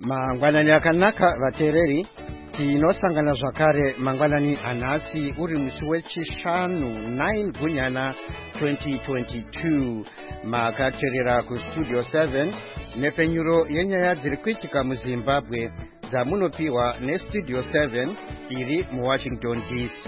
Mangwanani akanaka vateereri, tinosangana zvakare mangwanani anhasi uri musi wechishanu 9 Gunyana 2022. Makateerera kustudio 7 nepenyuro yenyaya dziri kuitika muZimbabwe dzamunopiwa nestudio 7 iri muWashington DC.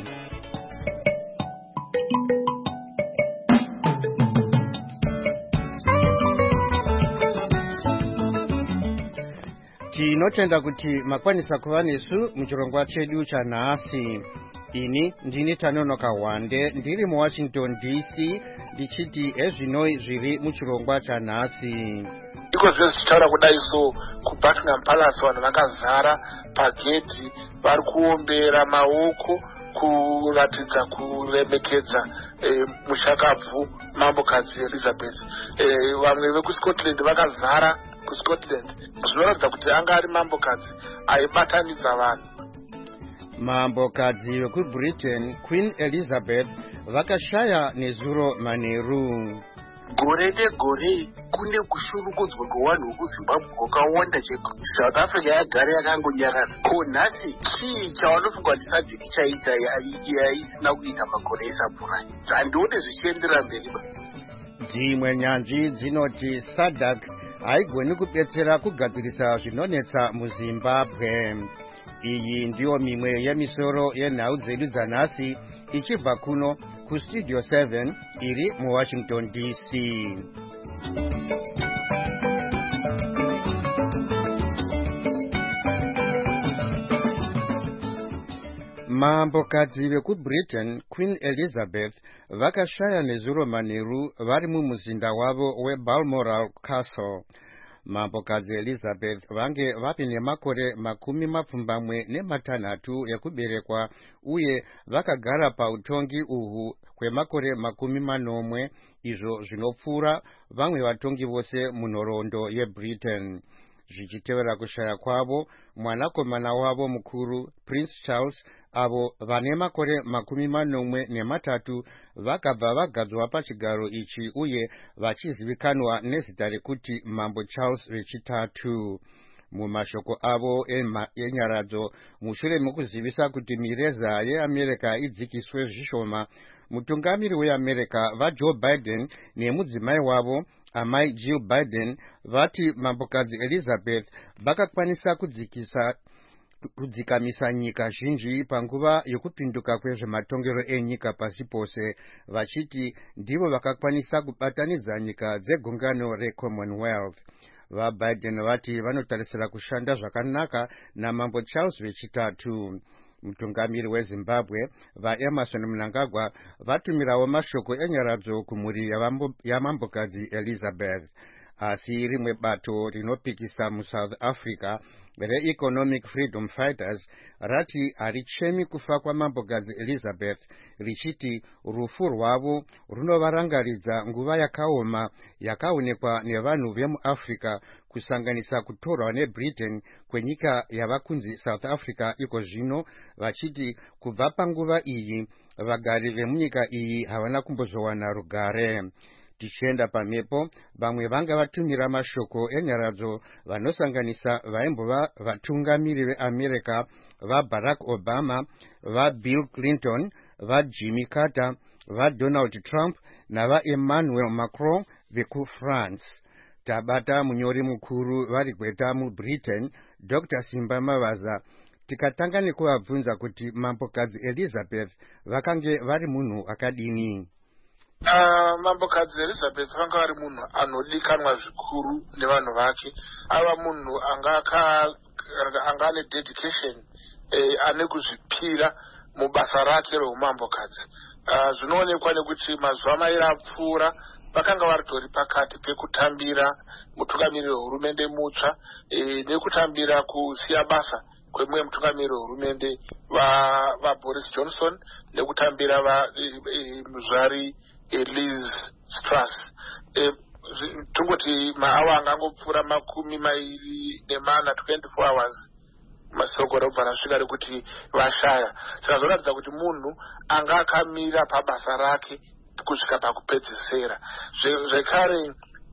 Tinotenda kuti makwanisa kuva nesu muchirongwa chedu chanhasi. Ini ndini Tanonoka Wande ndiri muWashington DC ndichiti ezvinoi zviri muchirongwa chanhasi. Iko zvichitaura kudai so kuBuckingham Palace vanhu vakazara pagedhi vari kuombera maoko kuratidza kuremekedza mushakabvu mambokadzi Elizabeth. Vamwe vekuScotland vakazara kuScotland. Zvinoratidza kuti anga ari mambokadzi aibatanidza vanhu. Mambokadzi vekuBritain Queen Elizabeth vakashaya nezuro manheru. Gore negore kune kushurukudzwa kwevanhu vekuZimbabwe kwakawanda cheko. South Africa yagara yakangonyarara. Ko nhasi chii chavanofunga kuti sadhiki chaita yaisina kuita makore esapfurai. Handione zvichiendera mberi. Dzimwe nyanzvi dzinoti SADC haigoni kubetsera kugadzirisa zvinonetsa muZimbabwe. Iyi ndiyo mimwe yemisoro yenhau dzedu dzanhasi ichibva kuno kustudio 7 iri muWashington DC. Mambokadzi vekuBritain Queen Elizabeth vakashaya nezuro manheru vari mumuzinda wavo weBalmoral Castle. Mambokadzi Elizabeth vange vapi nemakore 26 ekuberekwa uye vakagara pautongi uhu kwemakore 40 izvo zvinopfuura vamwe vatongi vose munhoroondo yeBritain. Zvichitevera kushaya kwavo, mwanakomana wavo mukuru Prince Charles avo vane makore 43 vakabva vagadzwa pachigaro ichi uye vachizivikanwa nezita rekuti Mambo Charles vechitatu. Mumashoko avo enyaradzo, mushure mekuzivisa kuti mireza yeAmerica idzikiswe zvishoma, mutungamiri weAmerica vaJoe Biden nemudzimai wavo amai Jill Biden vati mambokadzi Elizabeth vakakwanisa kudzikamisa nyika zhinji panguva yokupinduka kwezvematongero enyika pasi pose, vachiti ndivo vakakwanisa kubatanidza nyika dzegungano reCommonwealth. VaBiden vati vanotarisira kushanda zvakanaka naMambo Charles vechitatu. Mutungamiri weZimbabwe vaEmerson Mnangagwa vatumirawo mashoko enyaradzo kumhuri yamambokadzi Elizabeth. Asi rimwe bato rinopikisa muSouth Africa reEconomic Freedom Fighters rati harichemi kufa kwamambokadzi Elizabeth, richiti rufu rwavo runovarangaridza nguva yakaoma yakaonekwa nevanhu vemuAfrica kusanganisa kutorwa neBritain kwenyika yava kunzi South Africa iko zvino, vachiti kubva panguva iyi vagari vemunyika iyi havana kumbozowana rugare. Tichienda pamhepo, vamwe vanga vatumira mashoko enyaradzo vanosanganisa vaimbova vatungamiri veAmerica vaBarack Obama, vaBill Clinton, vaJimmy Carter, vaDonald Trump navaEmmanuel Macron vekuFrance. Tabata munyori mukuru vari gweta muBritain Dr. Simba Mavaza, tikatanga nekuvabvunza kuti mambokadzi Elizabeth vakange vari munhu akadini. Mambokadzi Elizabeth vanga vari munhu anodikanwa zvikuru nevanhu vake. Ava munhu anga ane dedication, ane kuzvipira mubasa rake reumambokadzi. Zvinoonekwa nekuti mazuva mairi apfuura vakanga varitori pakati pekutambira mutungamiri wehurumende mutsva nekutambira kusiya basa kwemumwe mutungamiri wehurumende vaBoris Johnson nekutambira muzvari Liz Truss. Tungoti maawa angangopfuura 24 hours masokoro kubva rasvika rekuti vashaya. Saka zvoratidza kuti munhu anga akamira pabasa rake kusvika pakupedzisira. Zvekare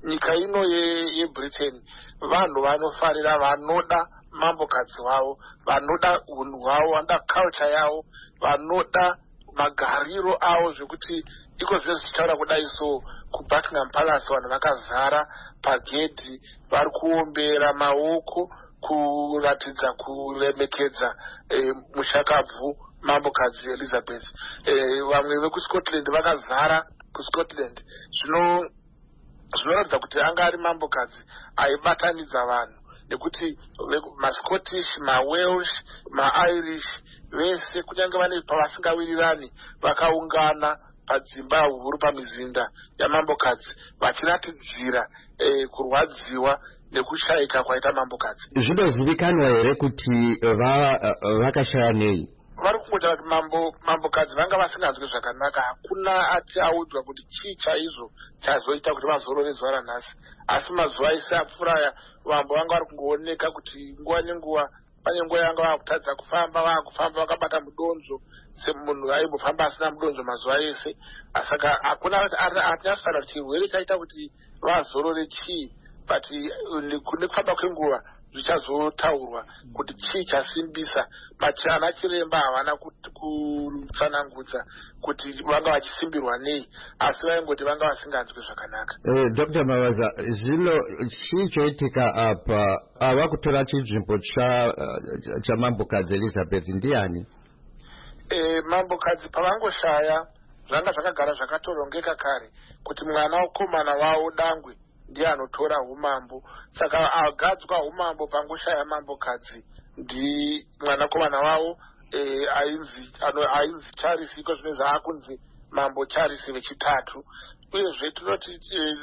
nyika ino yeBritain vanhu vanofarira vanoda mambokadzi wavo, vanoda unhu hwavo, vanoda culture yavo, vanoda magariro avo, zvekuti iko zvino zvichitaura kudai. So kuBuckingham Palace vanhu vakazara pagedhi vari kuombera maoko kuratidza kuremekedza mushakabvu mambokadzi Elizabeth. Vamwe vekuScotland vakazara kuScotland. Zvinoratidza kuti anga ari mambokadzi aibatanidza vanhu, nekuti maScottish, maWelsh, maIrish vese kunyange vane pavasingawirirani vakaungana padzimba huru pamizinda yamambokadzi vachiratidzira kurwadziwa nekushayika kwaita mambokadzi. Zvinozivikanwa here kuti vakashaya nei? Vari kungotaura kuti mambokadzi vanga vasinganzwi zvakanaka. Hakuna ati audzwa kuti chii chaizvo chazoita kuti vazorore zuva ranhasi. Asi mazuva ese apfuura vambo vanga vari kungooneka kuti nguva nenguva, pane nguva yanga vakutadza kufamba, vakabata mudonzvo semunhu aimbofamba asina mudonzvo mazuva ese. Saka hakuna atinasara kuti chirwere chaita kuti vazorore chii, but nekufamba kwenguva zvichazotaurwa kuti chii chasimbisa. Ana chiremba havana kutsanangudza kuti vanga vachisimbirwa nei, asi vaingoti vanga vasinganzwi zvakanaka. Dr. Mavaza, zvino chii choitika apa? Ava kutora chinzvimbo chamambokadzi Elizabeth ndiani? Mambokadzi pavangoshaya zvanga zvakagara zvakatorongeka kare kuti mwana wokomana wavo Dangwe ndiye anotora umambo. Saka agadzwa umambo pangoshaya mambokadzi ndi mwanakomana wavo ainzi Charles, iko zvino zvaakunzi mambo Charles wechitatu. Uyezve tinoti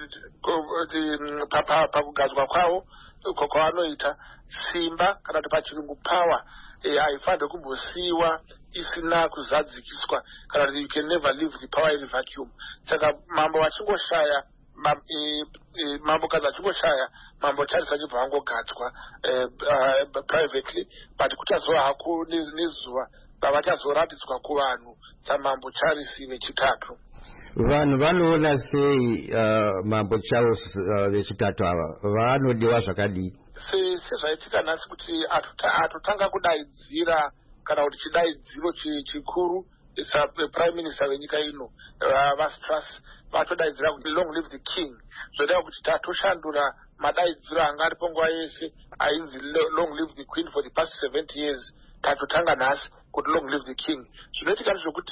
pakugadzwa kwavo kwavanoita simba kana kuti pachirungu power haifanirwi kumbosiyiwa isina kuzadzikiswa, kana kuti you can never leave the power in vacuum. Saka mambo vachingoshaya, mambokadzi achingoshaya, mambo Charles achibva angogadzwa privately, but kuchazova hako nezuva pavachazoratidzwa kuvanhu samambo Charles wechitatu. Vanhu vanoona sei mambo Charles wechitatu ava vanodiwa zvakadii? Sezvaitika nhasi kuti atotanga kudaidzira kana kuti chidaidziro chikuru prime minister wenyika ino vaStras vatodaidzira kuti long live the king, zvoita kuti tatoshandura madaidziro anga aripo nguva yese ainzi long live the queen for the past 70 years. Tatotanga nhasi kuti long live the king. Zvinoitika ndezvokuti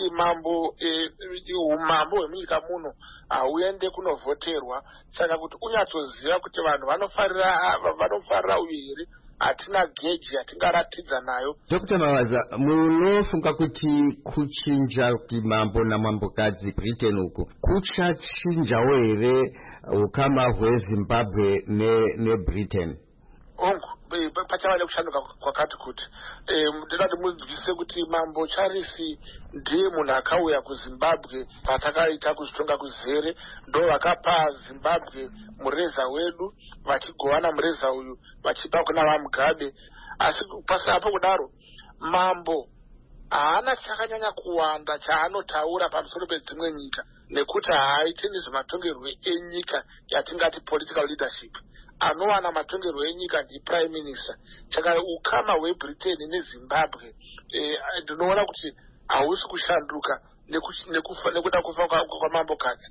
umambo hwemunyika muno hauende kunovhoterwa, saka kuti unyatsoziva kuti vanhu vanofarira uyu here, hatina geji yatingaratidza nayo. Dr. Mavaza, munofunga kuti kuchinja kuti mambo namambokadzi Britain uku kuchachinjawo here ukama hweZimbabwe neBritain? Ongu pachava nekushanduka kwakati kuti ndinoda kuti munzwisise kuti mambo Charles ndiye munhu akauya kuZimbabwe patakaita kuzvitonga kuzere, ndo vakapa Zimbabwe mureza wedu, vachigovana mureza uyu vachipa kuna vaMugabe. Asi pasi apo kudaro mambo haana chakanyanya kuwanda chaanotaura pamusoro pedzimwe nyika, nekuti haaiti nezvematongerwo enyika yatingati political leadership. Anowana matongerwo enyika ndi prime minister. Saka ukama hweBritain neZimbabwe ndinoona kuti hausi kushanduka nekuda kufa kwamambokadzi.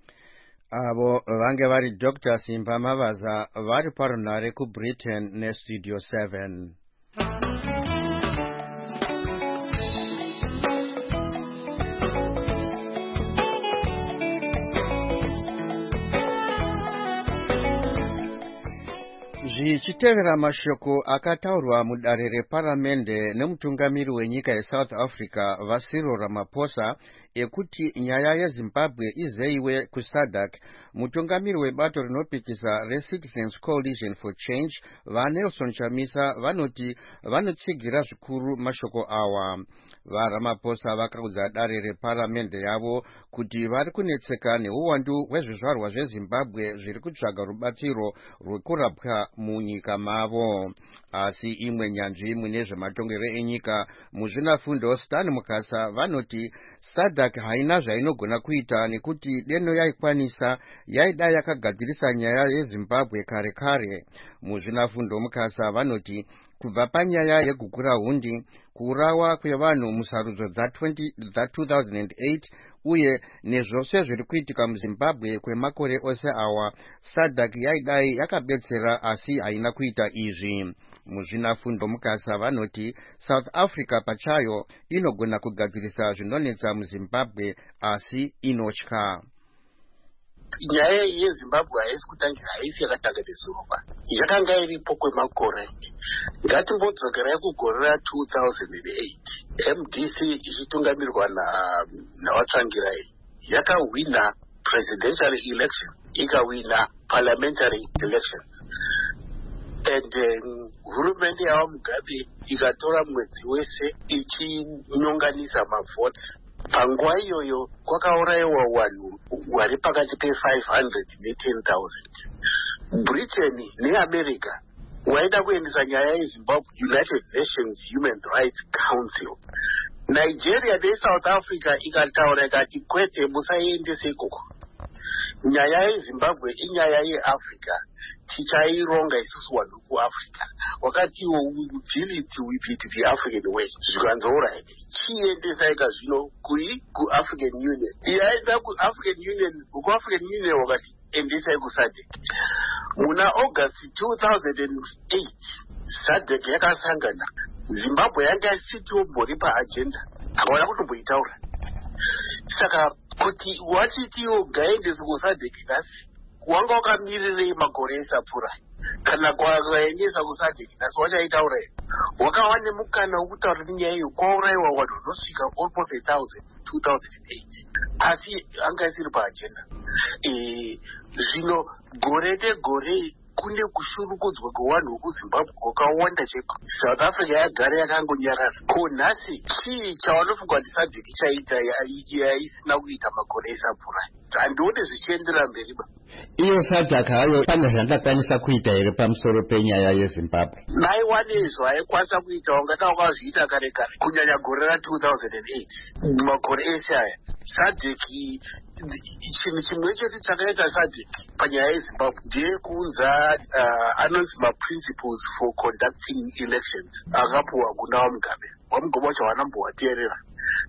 Avo vange vari Dr. Simba Mavaza vari parunhare kuBritain neStudio 7. Zvichitevera mashoko akataurwa mudare reparamende nemutungamiri wenyika yeSouth Africa vaCyril Ramaphosa ekuti nyaya yeZimbabwe izeyiwe kuSADC, mutungamiri webato rinopikisa reCitizens Coalition for Change vaNelson Chamisa vanoti vanotsigira zvikuru mashoko awa. VaRamaphosa vakaudza dare reparamende yavo kuti vari kunetseka neuwandu hwezvizvarwa zveZimbabwe zviri kutsvaga rubatsiro rwekurapwa munyika mavo. asi imwe nyanzvi mune zvematongero enyika muzvinafundo Stan Mukasa vanoti SADC haina zvainogona kuita nekuti deno yaikwanisa yaida yakagadzirisa nyaya yeZimbabwe kare kare. Muzvinafundo Mukasa vanoti kubva panyaya yegukura hundi, kuurawa kwevanhu musarudzo dza2008 uye nezvose zviri kuitika muZimbabwe kwemakore ose awa, SADC yaidai yakabetsera asi haina kuita izvi. Muzvinafundo Mukasa vanoti South Africa pachayo inogona kugadzirisa zvinonetsa muZimbabwe asi inotya. Nyaya yeZimbabwe haisi kutangira, haisi yakatanga nezoroba, yakanga iripo kwemakore. Ngatimbodzokera kugore ra2008 MDC ichitungamirwa navatsvangirai yakawina presidential election, ikawina parliamentary elections, and hurumende yava Mugabe ikatora mwedzi wese ichinyonganisa mavotes. Panguva iyoyo kwakaurayiwa vanhu vari pakati pe500 ne10,000. Britain neAmerica waida kuendesa nyaya yeZimbabwe United Nations Human Rights Council. Nigeria neSouth Africa ikataura ikati kwete musaiendese ikoko. Nyaya yeZimbabwe inyaya yeAfrica, tichaironga isusu vanhu kuAfrica. Wakati we deal it with it the African way. Zvikanzora chiendesa ika zvino kuAfrican Union. Yaenda kuAfrican Union, kuAfrican Union wakati endesa kuSADC. Muna August 2008 SADC yakasangana. Zimbabwe yanga isitiwo mbori paagenda, hawana kutomboitaura. Saka kuti wachitiwo gaendesi kuSADC nhasi, wanga wakamirirei makore esapfuura? Kana kwakaendesa kuSADC nhasi wachaitaura here? Wakawa nemukana wokutaura nenyaya iyo, kwaurayiwa vanhu vanosvika almost 1,000 2008, asi anga isiri paagenda. Zvino gore negore kune kushurukudzwa kwevanhu vekuZimbabwe kwakawanda cheko. South Africa yagara yakangonyarara. Ko nhasi chii chavanofunga kuti SADC chaita yaisina kuita makore esapfuura? Handione zvichiendera mberi ba. Iyo SADC hayo pane zvandakwanisa kuita here pamusoro penyaya yeZimbabwe? Naiwanezvo aikwanisa kuita, ungada wakazviita kare kare, kunyanya gore ra2008 makore ese aya. SADC chinhu chimwe chete chakaita SADC panyaya yeZimbabwe ndeyekuunza anonzi maprinciples for conducting elections akapuwa kuna vaMugabe. vaMugabe wacho vanambowateerera.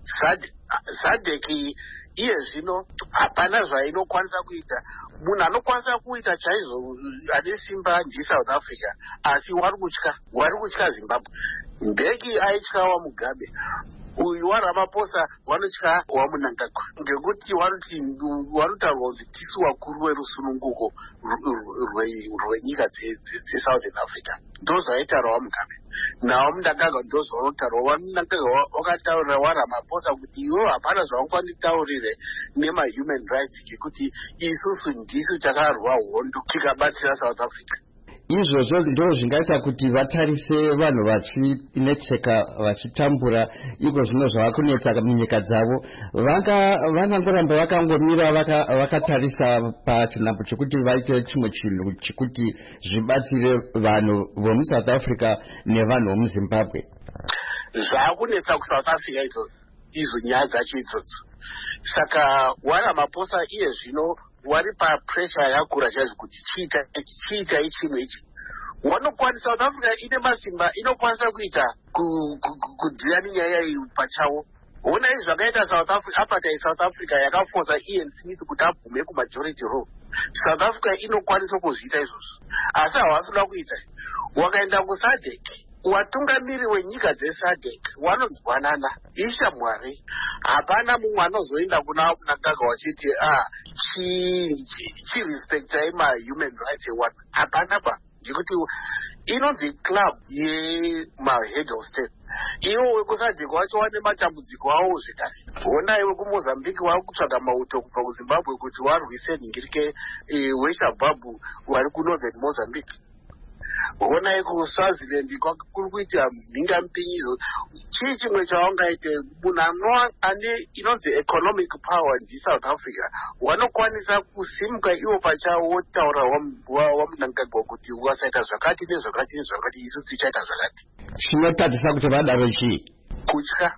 SADC iye zvino hapana zvainokwanisa kuita. Munhu anokwanisa kuita chaizvo ane simba ndiSouth Africa, asi wari kutya Zimbabwe. Mbeki aitya vaMugabe, uyu waRamaphosa vanotya waMnangagwa, ngekuti vanotaurwa kuti tisu vakuru verusununguko rwenyika dzeSouthern Africa. Ndozvaitaura vaMugabe. NaVaMnangagwa ndozvavanotaura. vaMnangagwa vakataurira waRamaphosa kuti iwo hapana zvavanganditaurire nemahuman rights, ngekuti isusu ndisu takarwa hondo tikabatsira South Africa. Izvozvo ndo zvingaita kuti vatarise vanhu vachinetseka vachitambura iko zvino zvavakunetsa munyika dzavo. Vangangoramba vakangomira vakatarisa pachinhambo chekuti vaite chimwe chinhu chekuti zvibatsire vanhu vomuSouth Africa nevanhu vomuZimbabwe. Zvakunetsa kuSouth Africa izo nyaya dzacho idzodzo. Saka waRamaphosa iye zvino wari papressure yakura chaizvo kuti chiita ichimwe ichi. Wanokwanisa, South Africa ine masimba, inokwanisa kuita kudhira nenyaya iyi pachawo. Ona izvi zvakaita South Africa, apartheid South Africa yakaforsa Ian Smith kuti abvume kumajority rule. South Africa inokwanisa kuzviita izvozvo, asi havasi kuda kuita. Wakaenda kuSADC, watungamiri wenyika dzeSADC vanonzwanana, ishamwari. Hapana mumwe anozoenda kuna Mnangagwa wachiti chirespectai mahuman rights ewanhu. Hapana ba, ngekuti inonzi club yemahead of state. Iwo wekuSADC wacho wane matambudziko awo zvekare. Ona iwe kuMozambique wari kutsvaga mauto kubva kuZimbabwe kuti warwise nhingirike weShababu wari kunorthern Mozambique. honai kuSwaziland kuri kuita mhingamupinyidzo. Chii chimwe chaungaite munhu ane inonzi economic power ndiSouth Africa wanokwanisa kusimuka iwo pachavo wotaura wamunangagwa kuti wasaita zvakati nezvakati nezvakati, isu tichaita zvakati. Chinotadzisa kuti vadaro chii? Kutya.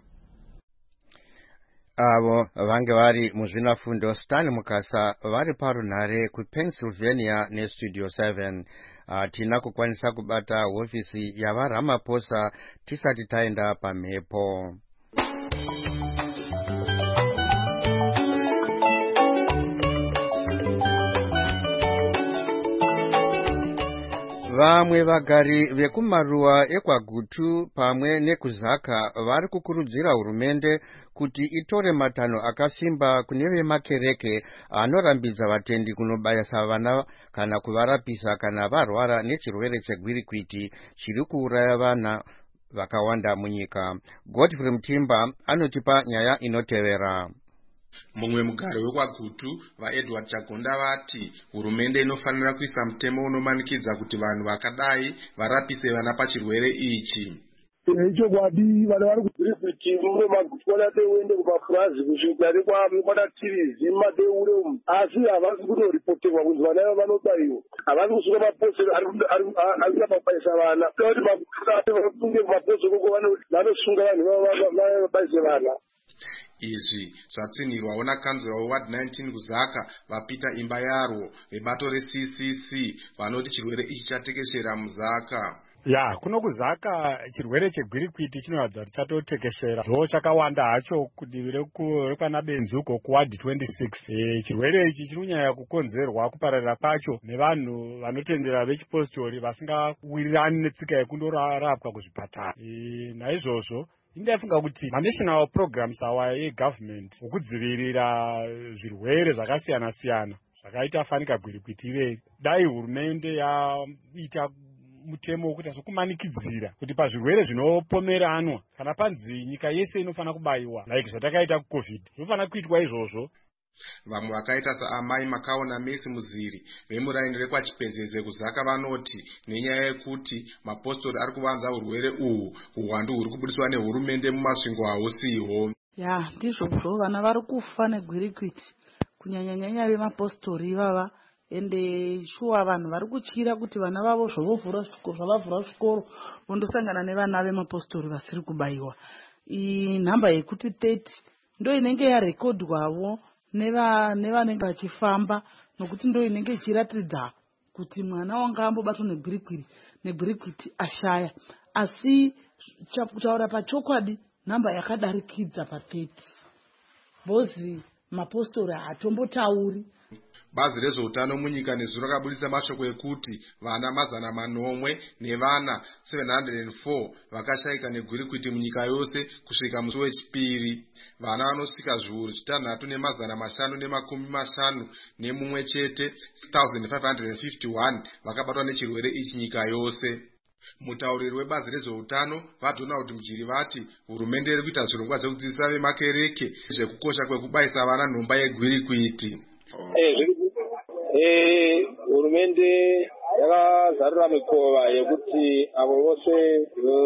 Avo vange vari muzvinafundo Stan Mukasa vari parunhare kuPennsylvania neStudio 7. Tina kukwanisa kubata hofisi yavaRamaphosa tisati taenda pamhepo. Vamwe vagari vekumaruwa ekwaGutu pamwe nekuzaka vari kukurudzira hurumende kuti itore matanho akasimba kune vemakereke anorambidza vatendi kunobayisa vana kana kuvarapisa kana varwara nechirwere chegwirikwiti chiri kuuraya vana vakawanda munyika. Godfrey Mtimba anotipa nyaya inotevera. Mumwe mugari wekwaGutu vaEdward Chagonda vati hurumende inofanira kuisa mutemo unomanikidza kuti vanhu vakadai varapise vana pachirwere ichi. Ichokwadi vana vari kugwirikwiti mumwe maGutu vadateende kumapurazi kusvika nekwadatirizi madeure umu, asi havasi kutoripoterwa kuti vana ava vanobayiwa. Havasi kusuka mapostori ari kubaisa vana. Kuti maGutu vafunge kumapostori koko vanosunga vanhu vabayise vana. Izvi zvatsinhirwawo nakanzura weward 19 kuzaka vapita imba yarwo vebato reCCC vanoti chirwere ichi chatekeshera muzaka. Ya, kuno kuzaka chirwere chegwirikwiti chinoratidza kuti chatotekeshera. Zvo chakawanda hacho kudivi rekwana Benzuko kuward 26. Chirwere ichi chinonyanya kukonzerwa kupararira kwacho nevanhu vanotendera vechipositori vasingawirirani netsika yekundorapwa kuzvipatara. Naizvozvo ndaifunga kuti national programs awa egovernment okudzivirira zvirwere zvakasiyana siyana zvakaita fanika gwirikwiti irei, dai hurumende yaita mutemo wekuti sokumanikidzira kuti pazvirwere zvinopomeranwa kana panzi nyika yese inofana kubayiwa like zvatakaita kuCovid zvinofana kuitwa izvozvo. Vamwe vakaita saamai Makaona Messi Muziri vemuraini rekwachipenzeze kuzaka vanoti nenyaya yekuti mapostori ari kuvanza urwere uhu uwandu huri kubudiswa nehurumende mumasvingo hahusiho. Ya, ndizvozvo vana vari kufa negwirikwiti kunyanya vemapostori ivava. Ende shuwa vanhu vari kutyira kuti vana vavo zvavavhura zvikoro vondosangana nevana vemapostori vasiri kubayiwa. Nhamba yekuti 30 ndo inenge yarekodwawo nevanenge vachifamba, nokuti ndo inenge ichiratidza kuti mwana wanga ambobatwa negwirikwiti ashaya. Asi kutaura pachokwadi nhamba yakadarikidza pa30 bozi mapostori hatombotauri. Bazi rezveutano munyika nezuro rakabudisa mashoko ekuti vana 900 nevana 704 vakashayika negwirikwiti munyika yose kusvika musi wechipiri. Vana vanosvika zviuru 6,550 nemumwe chete 6,551 vakabatwa nechirwere ichi nyika yose. Mutauriri webazi rezveutano vaDonald Mujiri vati hurumende iri kuita zvirongwa zvekudzidzisa vemakereke zvekukosha kwekubayisa vana nhomba yegwirikwiti. Hurumende yakazarura mikova yekuti avo vose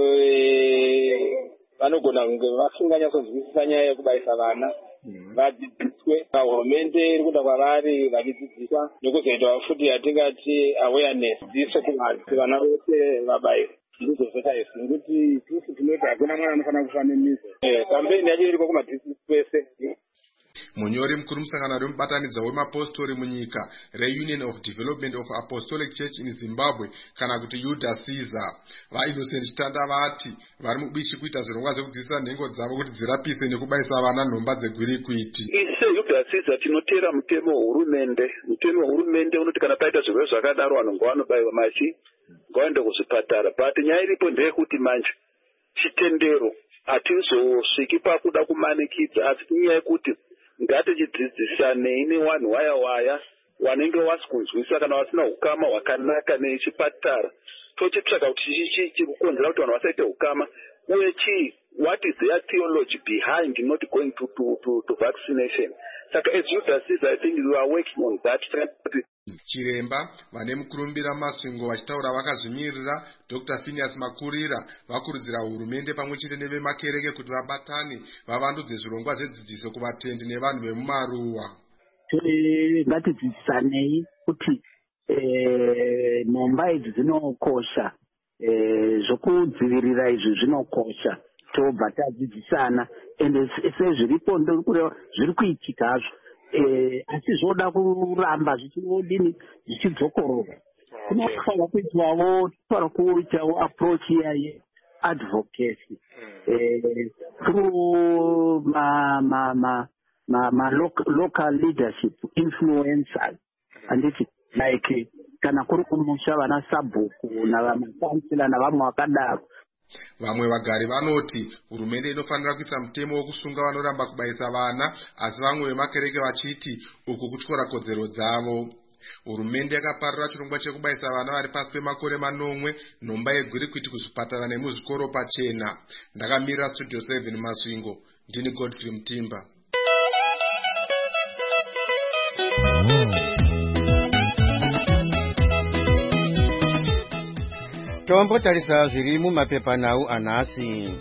vanogona kunge vasinganyatsozivisisa nyaya yekubayisa vana vadzidziswe. Hurumende iri kuda kwavari vachidzidziswa nekuzoita futi yatingati awareness dziso kuvanhu kuti vana vose vabayirwe. Ndizvozvota izvi nekuti isusu tinoti hakuna mwana anofanira kufa nemiso. Kampeni yacho iri kumadhistrikti kwese. Munyori mukuru musangano remubatanidzwa wemapostori munyika reUnion of Development of Apostolic Church in Zimbabwe kana kuti Yuda Caesar vaInnocent Chitanda vati vari mubishi kuita zvirongwa zvekudzidzisa nhengo dzavo kuti dzirapise nekubayisa vana nhomba dzegwirikwiti. Ise Yuda Caesar tinotera mutemo wehurumende. Mutemo wehurumende unoti kana paita zvirwere zvakadaro vanhu ngavanobayiwa machi ngavaende kuzvipatara. But nyaya iripo ndeyekuti manje chitendero hatizosviki pakuda kumanikidza, asi inyaya yekuti ngatichidzidzisane nevanhu waya wanenge wasikunzwisa kana vasina ukama hwakanaka nechipatara. Tochitsvaka kuti chii chiri kukonzera kuti vanhu vasaite ukama uye chii, what is their theology behind not going to vaccination. Saka as Judas says, I think we are working on that. Chiremba vane mukurumbira masvingo vachitaura vakazvimirira, Dr. Phineas Makurira vakurudzira hurumende pamwe chete nevemakereke kuti vabatane vavandudze zvirongwa zvedzidziso kuvatendi nevanhu vemumaruwa. Ngatidzidzisanei kuti nhomba idzi dzinokosha, zvokudzivirira izvi zvinokosha, tobva tadzidzisana ende sezviripo zviri kuitika hazvo, asi zvoda kuramba zvichiodini zvichidzokorora. Kunofanira kuitawo approach iya advocacy through local leadership influencers, and it's like kana kuri kumusha vana sabhuku navamakansila navamwe vakadaro. Vamwe vagari vanoti hurumende inofanira kuisa mutemo wokusunga vanoramba kubaisa vana, asi vamwe vemakereke vachiti uku kutyora kodzero dzavo. Hurumende yakaparura chirongwa chekubaisa vana vari pasi pemakore 9 nhomba yegwirikwiti kuzvipatara nemuzvikoro pachena. Ndakamirira Studio 7 Masvingo, ndini Godfrey Mutimba. Tombotarisa zviri mumapepanhau anhasi.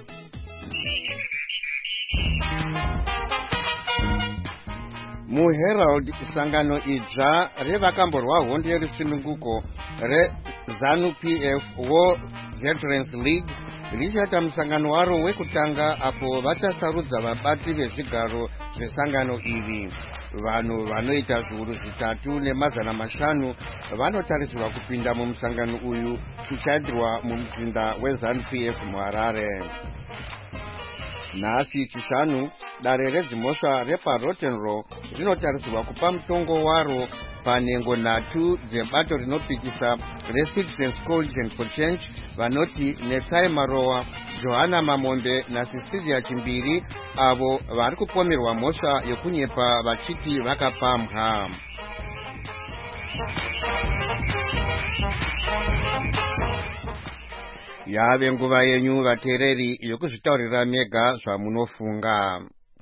MuHerald sangano idzva revakamborwa hondo yerusununguko reZANU-PF War Veterans League richaita musangano waro wekutanga apo vachasarudza vabati vezvigaro zvesangano iri. Vanhu vanoita zviuru 3 nemazana 5 vanotarisirwa kupinda mumusangano uyu kuchaitirwa mumuzinda weZANU-PF muHarare. Nhasi chishanu, dare redzimhosva repaRotten Row rinotarisirwa kupa mutongo waro panhengo 3 dzebato rinopikisa reCitizens Coalition for Change vanoti Netsai Marowa, Johanna Mamombe naCecilia Chimbiri, avo vari kupomerwa mhosva yokunyepa vachiti vakapambwa. Yave nguva yenyu vateereri yokuzvitaurira mega zvamunofunga.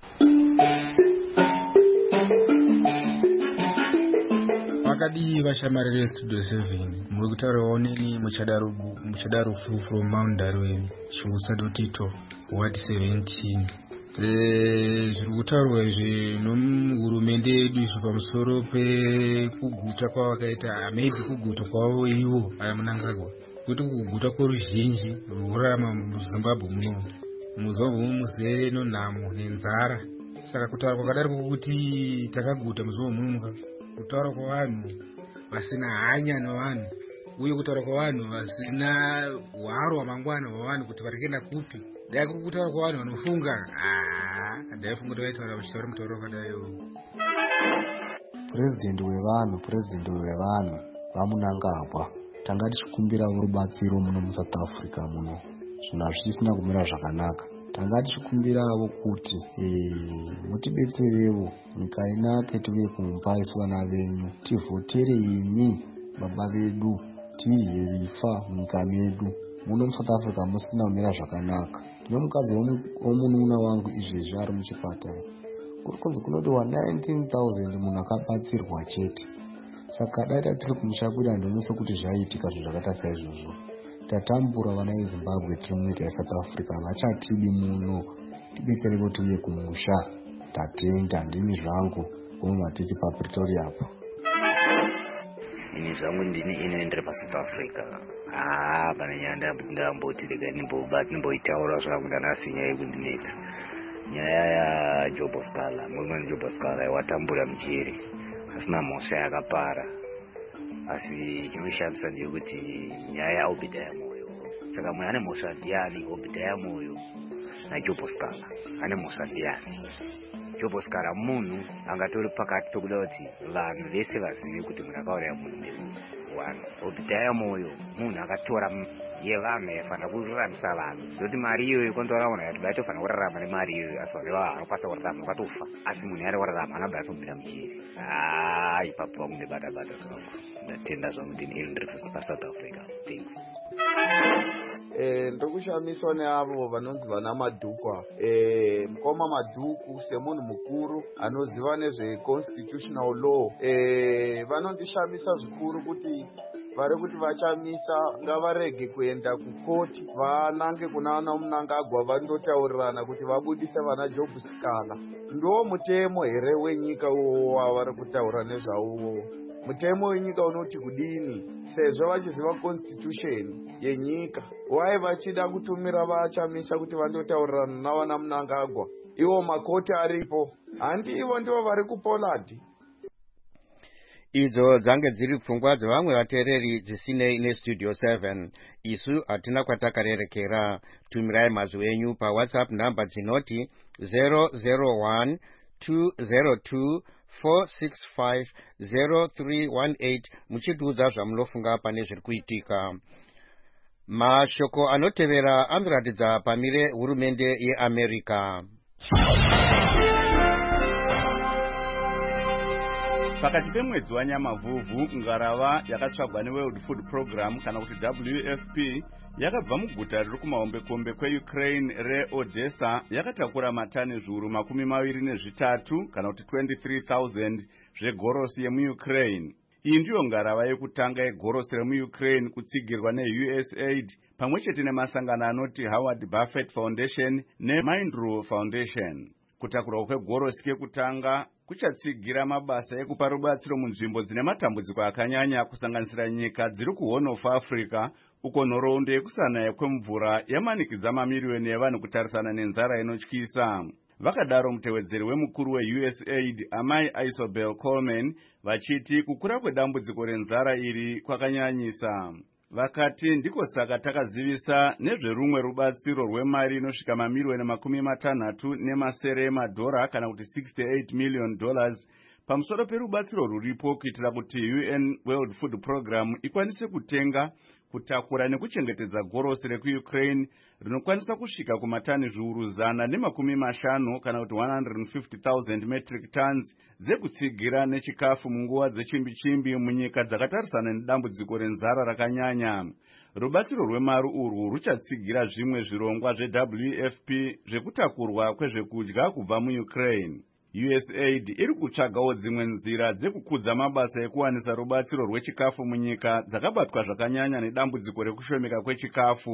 Wakadi vashamari veStudio 7 muri kutaurawo neni muchadaro from Mount Darwin Chiusa.ito Ward 17. Zviri kutaurwa izvi nomuhurumende yedu izvo pamusoro pekuguta kwavakaita, maybe kuguta kwavo ivo ayamunangagwa kuti kuguta kworuzhinji rwurarama muZimbabwe muno. MuZimbabwe muzere nonhamo nenzara, saka kutaura kwakadaro kuti takaguta muZimbabwe muno, kutaura kwavanhu vasina hanya nevanhu, uye kutaura kwavanhu vasina hwaro hwamangwana hwavanhu kuti vari kuenda kupi. Dai kuri kutaura kwavanhu vanofunga, ndaifunga kuti vaitaura vachitaura mutauro wakadai. Purezidendi wevanhu vamunangagwa, tanga tichikumbira rubatsiro muno muSouth Africa muno, zvinhu hazvisina kumira zvakanaka. Tanga tichikumbirawo kuti mutibetserewo, nyika inake, tiuye kumba isu vana venyu, tivhotere imi baba vedu, tidye ifa munyika medu. Muno muSouth Africa musina kumira zvakanaka. Ndine mukadzi womunun'una wangu izvezvi ari muchipatara, kuri kunzi kunotiwa 19,000 munhu akabatsirwa chete. Saka dai tiri kumushakurira ndinoso kuti zvaitika zvinhu zvakaita saizvozvo. Tatambura vana veZimbabwe tiri munyika yeSouth Africa, vachatidi muno, tibetsere kuti uye kumusha. Tatenda, ndini zvangu womatiki paPretoria apo. Ini zvangu ndini inoendera paSouth Africa. Pane nyaya ndamboti rega nimboitaura zvangu ndanasi nyaya yekundinetsa. Nyaya yaJob Oscar, mumwe Job Oscar watambura mujeri asina mhosva yakapara, asi chinoshamisa ndeyekuti nyaya yaObhidhaya Moyo. Saka mwe ane mhosva ndiani? Obhidhaya Moyo naJob Oscar ane mhosva ndiani? Job Oscar munhu angatori pakati pekuda kuti vanhu vese vazive kuti munhu akauraya munhu nevanhu. Obhidhaya Moyo munhu akatora yevanhu yafanira kuraramisa vanhu, zoti mari iyoyo kondoraona kuti baitofanira kurarama nemari iyoyo, asi vanhu vanokwanisa kurarama vakatofa, asi munhu yari kurarama anobva atobvira mujeri. Ipapo vangu ndebata-bata zvangu, ndatenda zvangu ndini ndiri paSouth Africa. Thanks. ndokushamiswa neavo vanonzi vana madhuku mukoma madhuku semunhu mukuru anoziva nezveconstitutional law vanondishamisa zvikuru kuti vari kuti vachamisa ngavarege kuenda kukoti vanange kuna ana Mnangagwa vandotaurirana kuti vabudise vana Job Sikala. Ndo mutemo here wenyika uwo wavari kutaura nezvauwo. Mutemo wenyika unoti kudini sezvo vachiziva constitution yenyika wai vachida kutumira vachamisa kuti vandotaurirana navana Mnangagwa iwo makoti aripo handivo ndivo vari kuPoland. Idzo dzange dziri pfungwa dzevamwe vateereri dzisinei nestudio 7 isu hatina kwatakarerekera. Tumirai mazwi enyu paWhatsApp namba dzinoti 001 202 465 0318 muchitiudza zvamunofunga pane zviri kuitika. Mashoko anotevera anoratidza pamire hurumende yeAmerica. Pakati pemwedzi waNyamavhuvhu, ngarava yakatsvagwa neWorld Food Program kana kuti WFP yakabva muguta riri kumahombekombe kweUkraine reOdessa yakatakura matani zviuru 23 kana kuti 23,000 zvegorosi yemuUkraine. Iyi ndiyo ngarava yekutanga yegorosi remuUkraine kutsigirwa neUSAID pamwechete nemasangano anoti Howard Buffett Foundation neMindrule Foundation. Kutakurwa kwegorosi kekutanga kuchatsigira mabasa ekupa rubatsiro munzvimbo dzine matambudziko akanyanya kusanganisira nyika dziri kuHorn of Africa uko nhoroondo yekusana kwemvura yamanikidza mamiriyoni evanhu kutarisana nenzara inotyisa. Vakadaro mutevedzeri wemukuru weUSAID amai Isobel Coleman vachiti kukura kwedambudziko renzara iri kwakanyanyisa. Vakati ndiko saka takazivisa nezverumwe rubatsiro rwemari inosvika mamiriyoni 60 emadhora kana kuti $68 million pamusoro perubatsiro ruripo kuitira kuti UN World Food Program ikwanise kutenga, kutakura nekuchengetedza gorosi rekuUkraine rinokwanisa kusvika kumatani zviuru 150 kana kuti 150,000 metric tons dzekutsigira nechikafu munguva dzechimbi-chimbi munyika dzakatarisana nedambudziko renzara rakanyanya. Rubatsiro rwemari urwu ruchatsigira zvimwe zvirongwa zveWFP zvekutakurwa kwezvekudya kubva muUkraine. USAID iri kutsvagawo dzimwe nzira dzekukudza mabasa ekuwanisa rubatsiro rwechikafu munyika dzakabatwa zvakanyanya nedambudziko rekushomeka kwechikafu.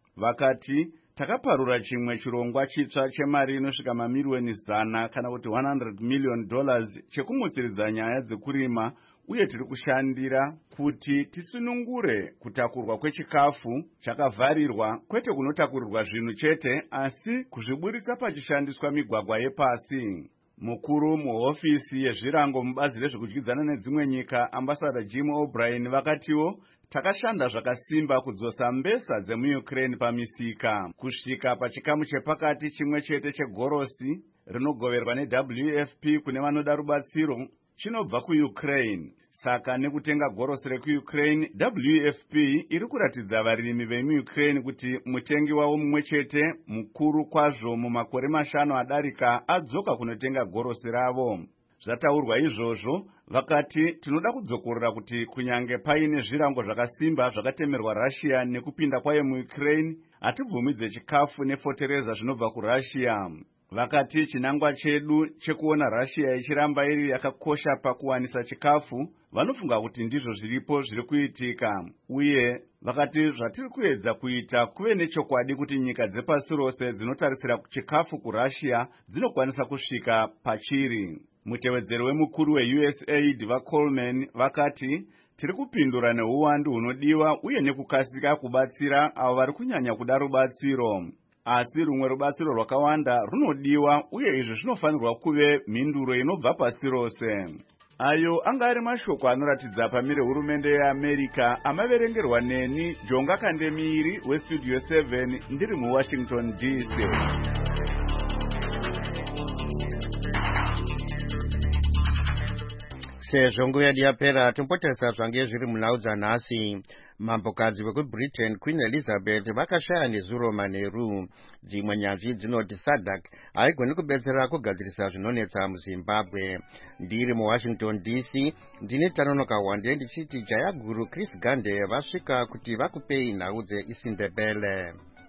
Vakati takaparura chimwe chirongwa chitsva chemari inosvika mamiriyoni 100 kana kuti $100 million chekumutsiridza nyaya dzekurima uye tiri kushandira kuti tisunungure kutakurwa kwechikafu chakavharirwa kwete kunotakurirwa zvinhu chete asi kuzviburitsa pachishandiswa migwagwa yepasi. Mukuru muhofisi yezvirango mubazi rezvekudyidzana nedzimwe nyika ambassador Jim O'Brien vakatiwo takashanda zvakasimba kudzosa mbesa dzemuUkraine pamisika kusvika pachikamu chepakati chimwe chete chegorosi rinogoverwa neWFP kune vanoda rubatsiro chinobva kuUkraine. Saka nekutenga gorosi rekuUkraine, WFP iri kuratidza varimi vemuUkraine kuti mutengi wavo mumwe chete mukuru kwazvo mumakore 5 adarika adzoka kunotenga gorosi ravo. Zvataurwa izvozvo, vakati tinoda kudzokorera kuti kunyange paine zvirango zvakasimba zvakatemerwa Russia nekupinda kwayo muUkraine, hatibvumidze chikafu nefotereza zvinobva kuRussia. Vakati chinangwa chedu chekuona Russia ichiramba iri yakakosha pakuwanisa chikafu, vanofunga kuti ndizvo zviripo zviri kuitika. Uye vakati zvatiri kuedza kuita kuve nechokwadi kuti nyika dzepasi rose dzinotarisira chikafu kuRussia dzinokwanisa kusvika pachiri. Mutevedzeri wemukuru weUSAID vaColeman vakati tiri kupindura neuwandu hunodiwa uye nekukasika kubatsira avo vari kunyanya kuda rubatsiro. Asi rumwe rubatsiro rwakawanda runodiwa uye izvi zvinofanirwa kuve mhinduro inobva pasi rose. Ayo anga ari mashoko anoratidza pamire hurumende yeAmerica amaverengerwa neni Jonga Kandemiri westudio 7 ndiri muWashington DC. Sezvo nguva yedu yapera tombotarisa zvange zviri munhau dzanhasi. Mambokadzi vekuBritain Queen Elizabeth vakashaya nezuro manheru. Dzimwe nyanzvi dzinoti SADC haigoni kubetsera kugadzirisa zvinonetsa muZimbabwe. Ndiri muWashington DC ndine Tanonoka Wande ndichiti Jaya Guru Chris Gande vasvika kuti vakupei nhau dzeIsindebele.